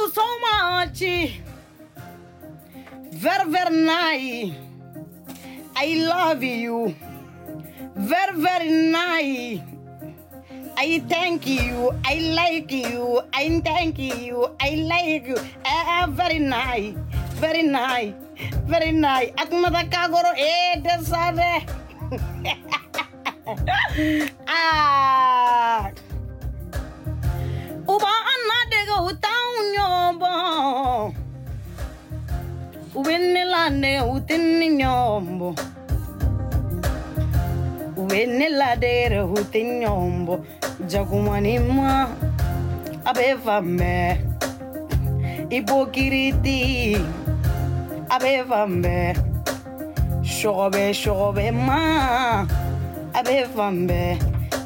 you so much. Very, very nice. I love you. Very, very nice. I thank you. I like you. I thank you. I like you. Very nice. Very nice. Very nice. Atmada kagoro desare. Uba anadega utanyombo. Ubenelane utinyombo. Ubeneladere utinyombo. Jagumanima abevame. Ibokiriti abevame. Shobe ma abevame.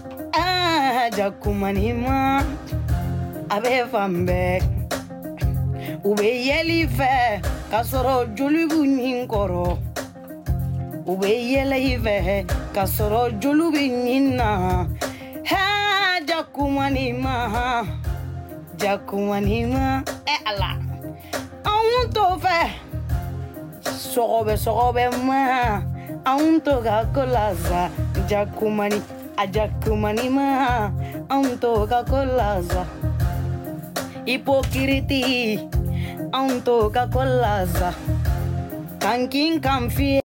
Jagumanima abevame. Ube yelive kasoro julubu ninkoro. Ube yelive kasoro julubu nina. Ha jakumanima ala. Aunto ve sobe ma. Aunto ga kolaza jakumanima. Aunto ga kolaza. Hipokiriti, aunto ga kolaza. Kankin kamfi.